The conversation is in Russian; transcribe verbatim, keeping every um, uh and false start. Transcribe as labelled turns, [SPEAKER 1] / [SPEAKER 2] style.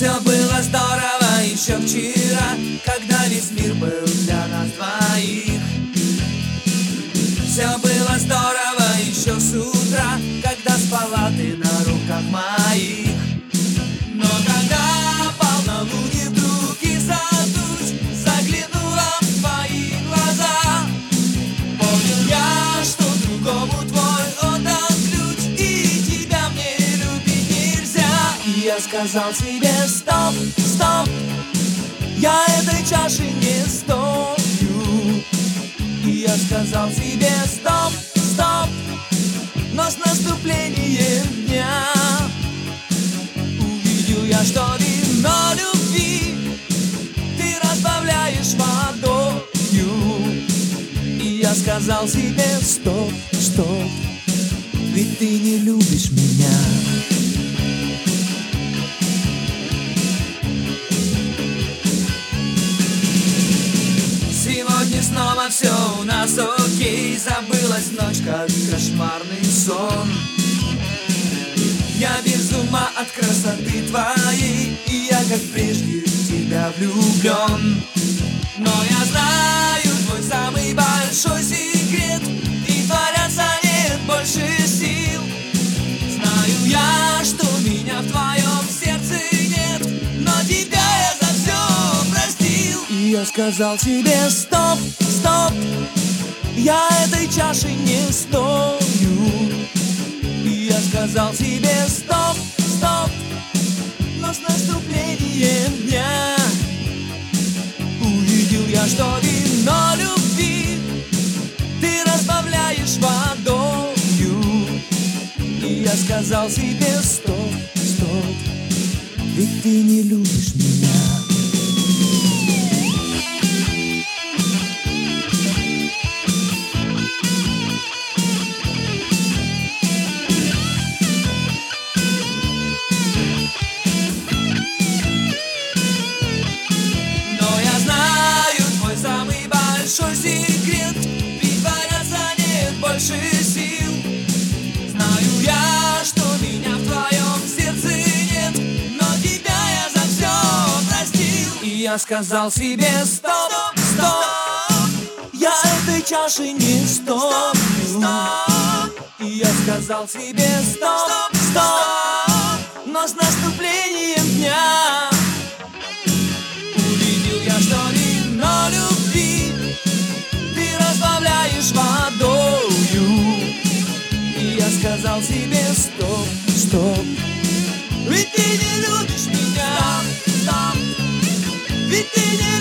[SPEAKER 1] Все было здорово еще вчера, когда весь мир был для нас двоих. Все было здорово еще с утра, когда спала ты на руках моих. Но когда полнолуние вдруг из-за туч заглянула в твои глаза, понял я, что другому твой отдал ключ, и тебя мне любить нельзя. И я сказал себе: стоп, стоп, я этой чаши не стою. И я сказал себе: стоп, стоп, но с наступлением дня увидел я, что вино любви ты разбавляешь водою. И я сказал себе: стоп, стоп, ведь ты не любишь меня. Сегодня снова все у нас окей, забылась ночь, как кошмарный сон. Я без ума от красоты твоей, и я, как прежде, в тебя влюблен. Но я знаю твой самый большой секрет, притворяться нет больше сил. Знаю я, что меня в твоем сердце нет, но тебя я за все простил. И я сказал себе: стоп, стоп, я этой чаши не стою. И я сказал себе: стоп, стоп, но с наступлением дня увидел я, что вино любви ты разбавляешь водою. И я сказал себе: стоп, стоп, ведь ты не любишь меня. Большой секрет, притворяться нет больше сил. Знаю я, что меня в твоем сердце нет, но тебя я за все простил. И я сказал себе: стоп, стоп, я этой чаши не стою. И я сказал себе: стоп, стоп, но с наступлением дня увидел я, что вино любви разбавляешь водою. И я сказал себе: стоп, стоп, ведь ты не любишь меня. Стоп, стоп, ведь ты не